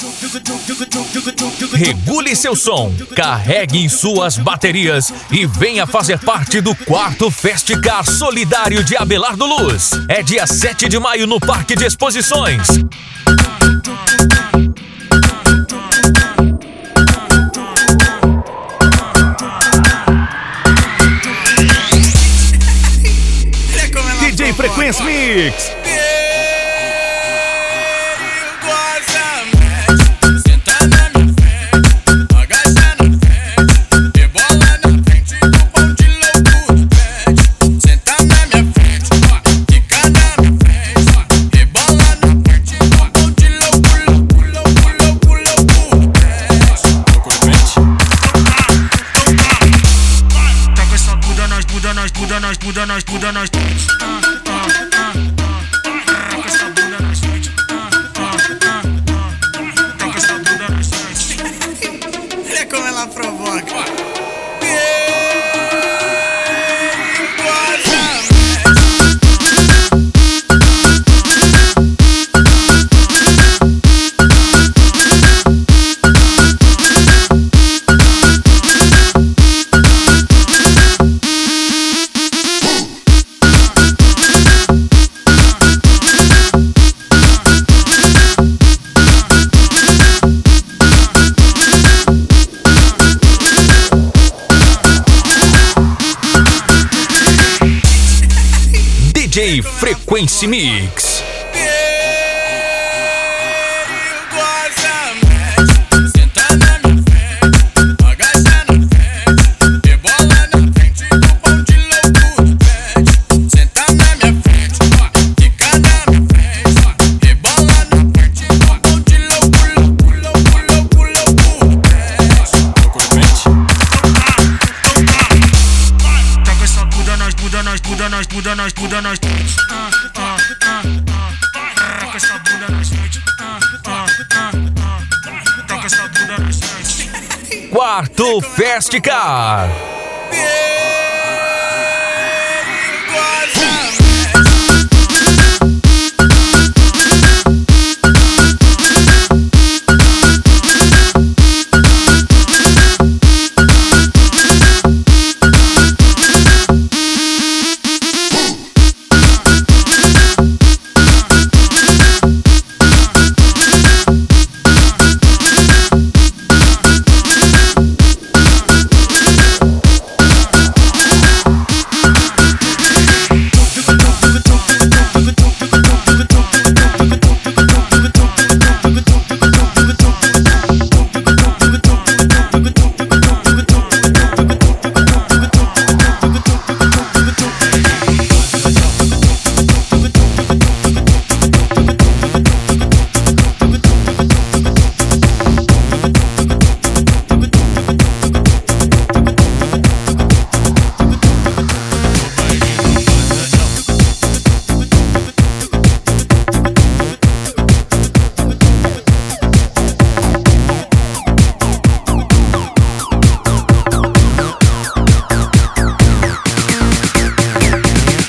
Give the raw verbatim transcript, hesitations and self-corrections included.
Regule seu som, carregue suas baterias e venha fazer parte do quarto Festicar Solidário de Abelardo Luz. É dia sete de maio no Parque de Exposições. D J Frequency Mix. Muda nós, muda nós, muda nós. Ah, ah, ah, ah. Toca essa bunda na frente. Ah, ah, ah, ah. Toca essa bunda na frente. Olha como ela provoca. D J Frequency Mix. Muda nós, muda nós, muda nós, muda nós. Ah, ah, ah, ah. Toca essa bunda na frente. Ah, ah, ah, ah. Toca essa bunda na frente. Quarto Festicar.